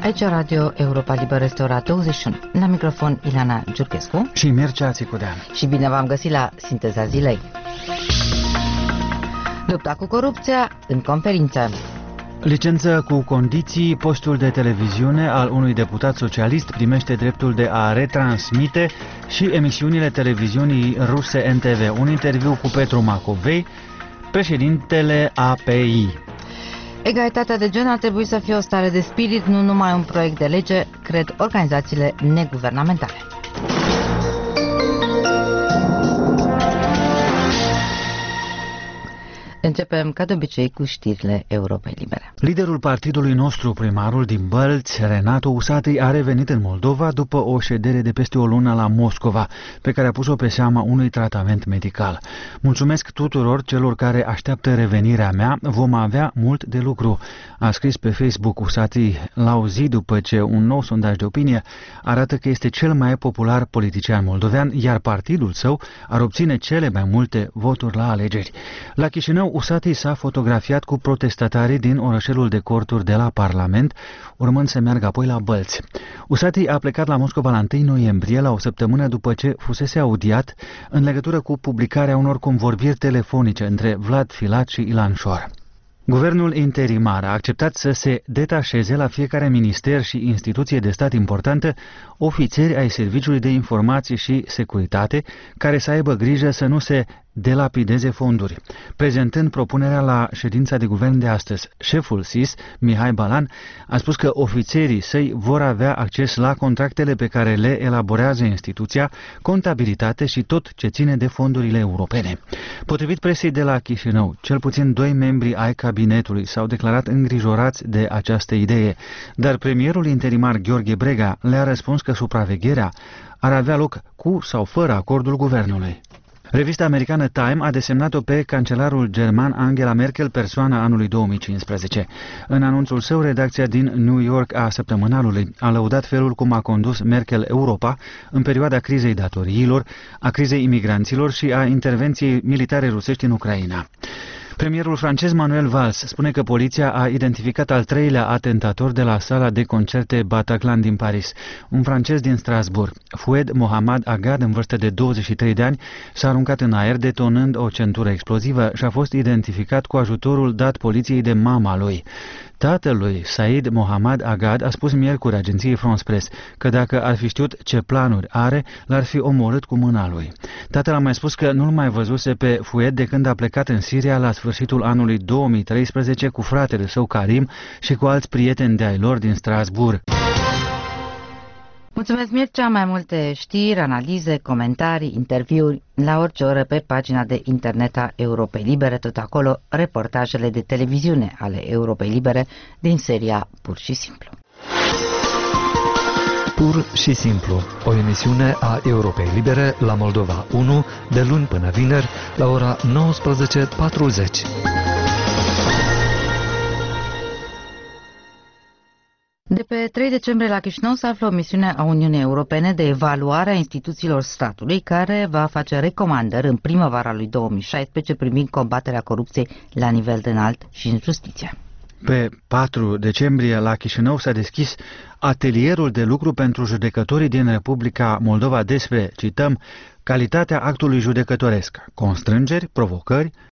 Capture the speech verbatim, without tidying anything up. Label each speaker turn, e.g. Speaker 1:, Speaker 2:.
Speaker 1: Aici Radio Europa Liberă este ora douăzeci și unu. La microfon Ileana Giurchescu
Speaker 2: și Mircea Țicudean.
Speaker 1: Și bine v-am găsit la Sinteza Zilei. Lupta cu corupția în conferință.
Speaker 2: Licență cu condiții, postul de televiziune al unui deputat socialist primește dreptul de a retransmite și emisiunile televiziunii ruse N T V. Un interviu cu Petru Macovei, președintele A P I.
Speaker 1: Egalitatea de gen ar trebui să fie o stare de spirit, nu numai un proiect de lege, cred organizațiile neguvernamentale. Începem, ca de obicei, cu știrile Europei Libere.
Speaker 2: Liderul partidului nostru, primarul din Bălți, Renato Usatăi, a revenit în Moldova după o ședere de peste o lună la Moscova, pe care a pus-o pe seama unui tratament medical. Mulțumesc tuturor celor care așteaptă revenirea mea, vom avea mult de lucru, a scris pe Facebook Usatăi la o zi după ce un nou sondaj de opinie arată că este cel mai popular politician moldovean, iar partidul său ar obține cele mai multe voturi la alegeri. La Chișinău, Usatăi s-a fotografiat cu protestatarii din orășelul de corturi de la Parlament, urmând să meargă apoi la Bălți. Usatăi a plecat la Moscova la întâi noiembrie, la o săptămână după ce fusese audiat în legătură cu publicarea unor convorbiri telefonice între Vlad Filat și Ilan Șor. Guvernul interimar a acceptat să se detașeze la fiecare minister și instituție de stat importantă ofițeri ai Serviciului de Informație și Securitate care să aibă grijă să nu se delapideze fonduri. Prezentând propunerea la ședința de guvern de astăzi, șeful S I S, Mihai Balan, a spus că ofițerii săi vor avea acces la contractele pe care le elaborează instituția, contabilitate și tot ce ține de fondurile europene. Potrivit presei de la Chișinău, cel puțin doi membri ai cabinetului s-au declarat îngrijorați de această idee, dar premierul interimar Gheorghe Brega le-a răspuns că supravegherea ar avea loc cu sau fără acordul guvernului. Revista americană Time a desemnat-o pe cancelarul german Angela Merkel persoana anului două mii cincisprezece. În anunțul său, redacția din New York a Săptămânalului a lăudat felul cum a condus Merkel Europa în perioada crizei datoriilor, a crizei imigranților și a intervenției militare rusești în Ucraina. Premierul francez Manuel Valls spune că poliția a identificat al treilea atentator de la sala de concerte Bataclan din Paris, un francez din Strasbourg. Fouad Mohamed Agad, în vârstă de douăzeci și trei de ani, s-a aruncat în aer detonând o centură explozivă și a fost identificat cu ajutorul dat poliției de mama lui. Tatălui, Said Mohamed Agad, a spus miercuri agenției France Press că dacă ar fi știut ce planuri are, l-ar fi omorât cu mâna lui. Tatăl a mai spus că nu-l mai văzuse pe Fouad de când a plecat în Siria la sfârșitul anului două mii treisprezece cu fratele său Karim și cu alți prieteni de ai lor din Strasbourg.
Speaker 1: Mulțumesc, Mircea. Mai multe știri, analize, comentarii, interviuri la orice oră pe pagina de internet a Europei Libere, tot acolo reportajele de televiziune ale Europei Libere din seria Pur și Simplu.
Speaker 3: Pur și Simplu, o emisiune a Europei Libere la Moldova unu, de luni până vineri, la ora nouăsprezece patruzeci.
Speaker 1: De pe trei decembrie la Chișinău se află o misiune a Uniunii Europene de evaluare a instituțiilor statului care va face recomandări în primăvara lui două mii șaisprezece privind combaterea corupției la nivel de înalt și în justiție.
Speaker 2: Pe patru decembrie la Chișinău s-a deschis atelierul de lucru pentru judecătorii din Republica Moldova despre, cităm, calitatea actului judecătoresc, constrângeri, provocări